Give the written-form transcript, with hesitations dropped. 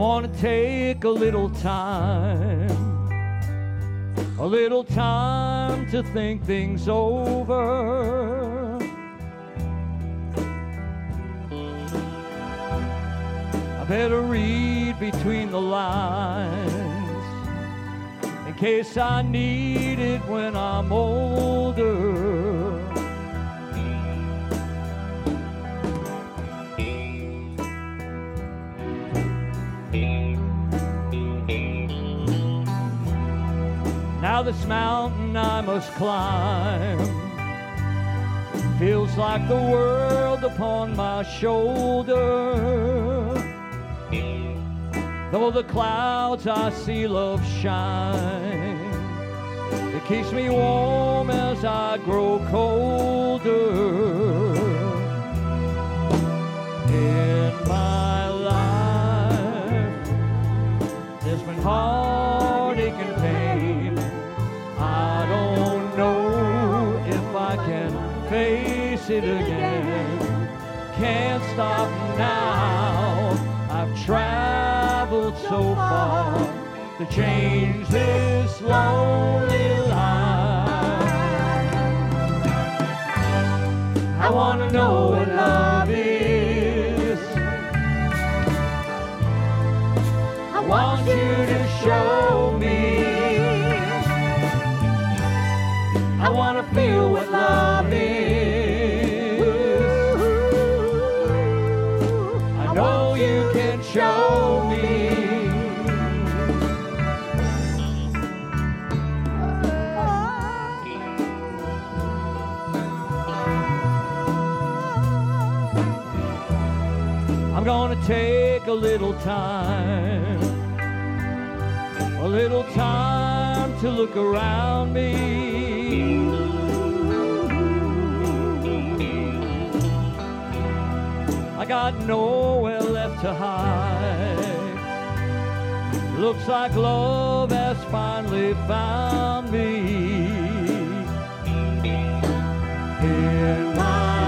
want to take a little time to think things over. I better read between the lines in case I need it when I'm older. Now this mountain I must climb feels like the world upon my shoulder. Though the clouds I see love shine, it keeps me warm as I grow colder. In my life there's been heartache and pain. I don't know if I can face it again. Can't stop now. I've traveled so far to change this lonely life. I want to know what love is. I want you to show me. I want to feel what love is. I know you can show me. I'm gonna take a little time to look around me. I got nowhere left to hide. Looks like love has finally found me. In my